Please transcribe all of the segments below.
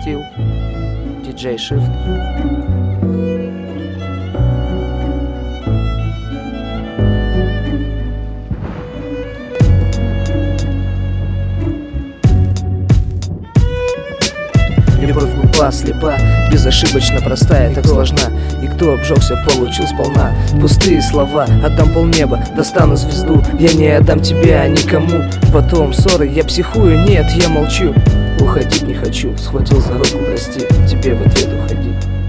Стил, DJ Shift. Любовь глупа, слепа, безошибочно простая, так сложна. И кто обжегся, получил сполна. Пустые слова, отдам полнеба, достану звезду. Я не отдам тебя никому. Потом ссоры, я психую, нет, я молчу. Уходить не хочу, схватил за руку, прости, тебе в ответ уходи.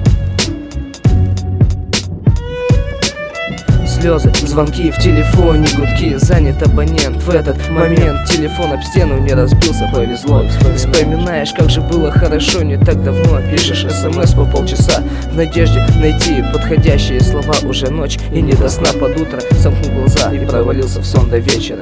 Слезы, звонки в телефоне, гудки, занят абонент. В этот момент телефон об стену не разбился, повезло. Вспоминаешь, как же было хорошо не так давно. Пишешь смс по полчаса в надежде найти подходящие слова. Уже ночь и не до сна, под утро сомкнул глаза и провалился в сон до вечера.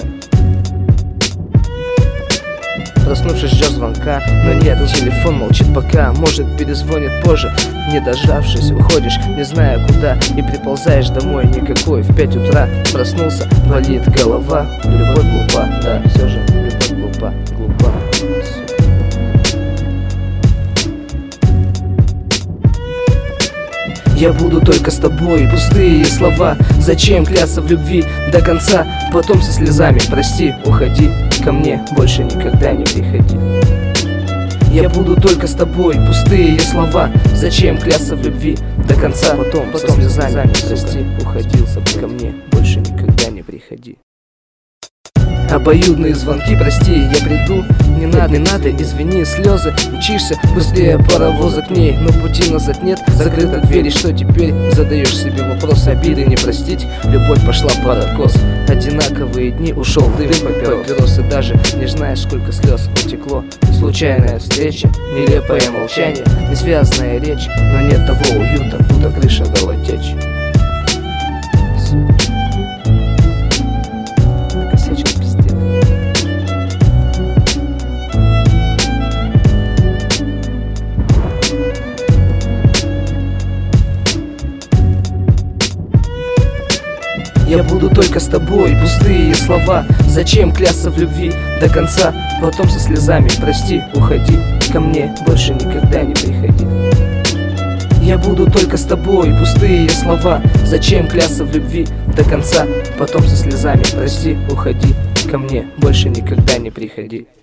Проснувшись, ждешь звонка, но нет, телефон молчит пока. Может, перезвонит позже. Не дождавшись, уходишь, не зная куда. И приползаешь домой никакой. В 5 утра проснулся, болит голова. Любовь глупа, да, все же любовь глупа, глупа. Я буду только с тобой, пустые слова. Зачем клясться в любви до конца? Потом со слезами, прости, уходи. Ко мне больше никогда не приходи. Я буду только с тобой, пустые слова. Зачем клясться в любви до конца? Потом со слезами, прости, уходил. Ко мне больше никогда не приходи. Обоюдные звонки, прости, я приду. Не надо, извини, слезы. Учишься быстрее паровоза к ней, но пути назад нет, закрыта дверь. И что теперь? Задаешь себе вопрос, обиды не простить. Любовь пошла под откос. Одинаковые дни, ушел дым, попер папирос. И даже не знаешь, сколько слез утекло. Случайная встреча, нелепое молчание, несвязная речь, но нет того уюта, будто крыша дала течь. Я буду только с тобой, пустые слова. Зачем клясться в любви до конца? Потом со слезами, прости, уходи. Ко мне больше никогда не приходи. Я буду только с тобой, пустые слова. Зачем клясться в любви до конца? Потом со слезами, прости, уходи. Ко мне больше никогда не приходи.